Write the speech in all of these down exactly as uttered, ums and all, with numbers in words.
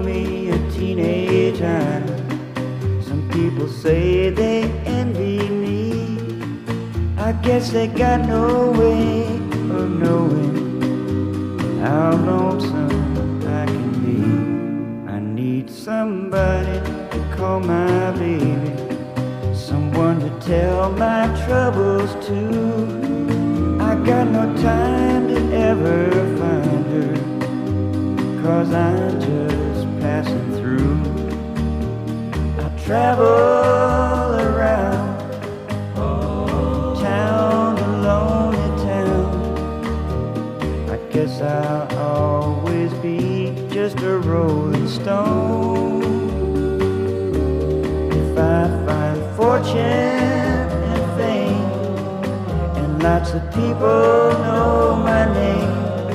me a teenage idol. Some people say they envy me. I guess they got no way of knowing how lonesome I can be. I need somebody to call my baby, someone to tell my troubles to. I got no time to ever find her, 'cause I'm just passing through. I travel around town to lonely town. I guess I'll always be just a rolling stone. If I find fortune and fame, and lots of people know my name,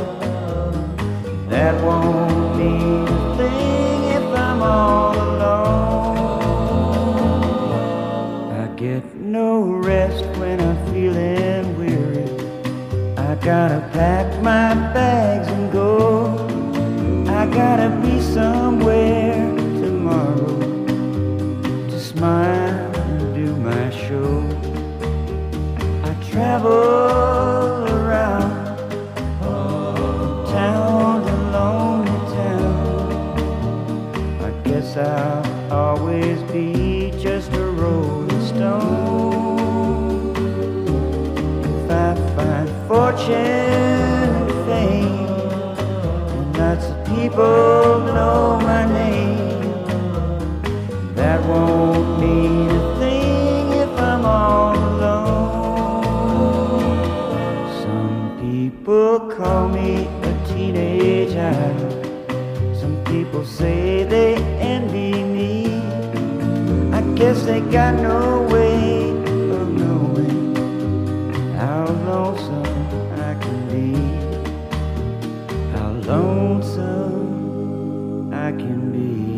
that won't mean a thing if I'm all alone. I get no rest when I'm feeling weary. I gotta pack my bags and go. I gotta be somewhere tomorrow to smile and do my show. I travel around town to lonely town. I guess I'll always be just a rolling stone. If I find fortune and fame, and lots of people know my name, that won't mean a thing if I'm all alone. Some people call me a teenage idol. Some people say they envy me. I guess they got no way of knowing how lonesome I can be, how lonesome I can be.